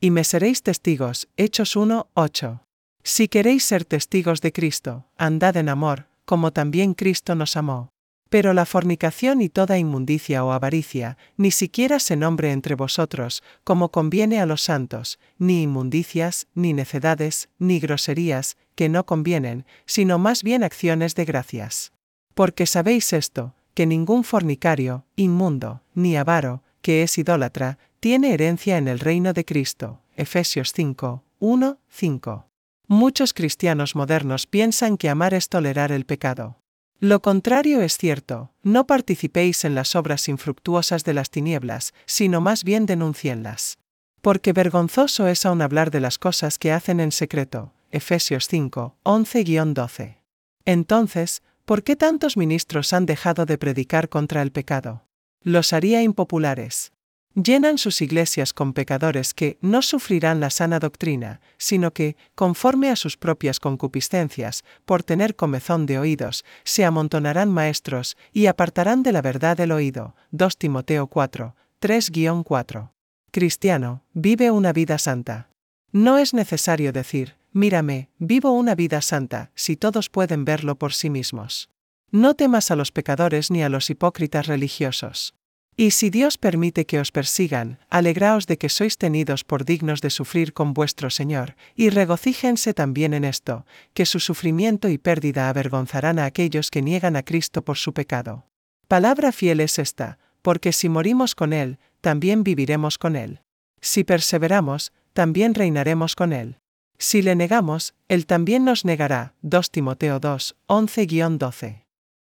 Y me seréis testigos, Hechos 1:8. Si queréis ser testigos de Cristo, andad en amor, como también Cristo nos amó. Pero la fornicación y toda inmundicia o avaricia, ni siquiera se nombre entre vosotros, como conviene a los santos, ni inmundicias, ni necedades, ni groserías, que no convienen, sino más bien acciones de gracias. Porque sabéis esto, que ningún fornicario, inmundo, ni avaro, que es idólatra, tiene herencia en el reino de Cristo. Efesios 5:1-5. Muchos cristianos modernos piensan que amar es tolerar el pecado. Lo contrario es cierto, no participéis en las obras infructuosas de las tinieblas, sino más bien denúncienlas. Porque vergonzoso es aún hablar de las cosas que hacen en secreto. Efesios 5:11-12. Entonces, ¿por qué tantos ministros han dejado de predicar contra el pecado? Los haría impopulares. Llenan sus iglesias con pecadores que no sufrirán la sana doctrina, sino que, conforme a sus propias concupiscencias, por tener comezón de oídos, se amontonarán maestros y apartarán de la verdad el oído. 2 Timoteo 4:3-4. Cristiano, vive una vida santa. No es necesario decir, mírame, vivo una vida santa, si todos pueden verlo por sí mismos. No temas a los pecadores ni a los hipócritas religiosos. Y si Dios permite que os persigan, alegraos de que sois tenidos por dignos de sufrir con vuestro Señor, y regocíjense también en esto, que su sufrimiento y pérdida avergonzarán a aquellos que niegan a Cristo por su pecado. Palabra fiel es esta, porque si morimos con Él, también viviremos con Él. Si perseveramos, también reinaremos con Él. Si le negamos, Él también nos negará. 2 Timoteo 2:11-12.